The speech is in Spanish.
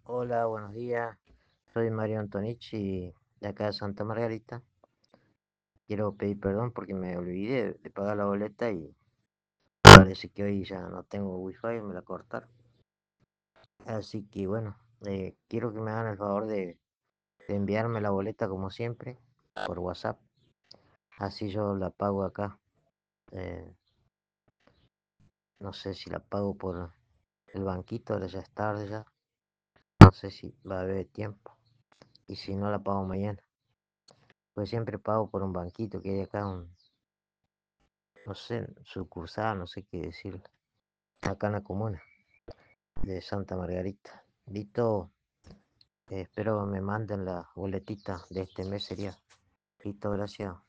Hola, buenos días. Soy Mario Antonichi de acá de Santa Margarita. Quiero pedir perdón porque me olvidé de pagar la boleta y parece que hoy ya no tengo wifi, me la cortaron. Así que bueno, quiero que me hagan el favor de enviarme la boleta como siempre por WhatsApp. Así yo la pago acá. Eh, no sé si la pago por el banquito, ahora ya es tarde ya. No sé si va a haber tiempo. Y si no la pago mañana. Pues siempre pago por un banquito que hay acá, no sé, sucursal, no sé qué decir, acá en la comuna de Santa Margarita. Listo, espero me manden la boletita de este mes sería. Listo, gracias.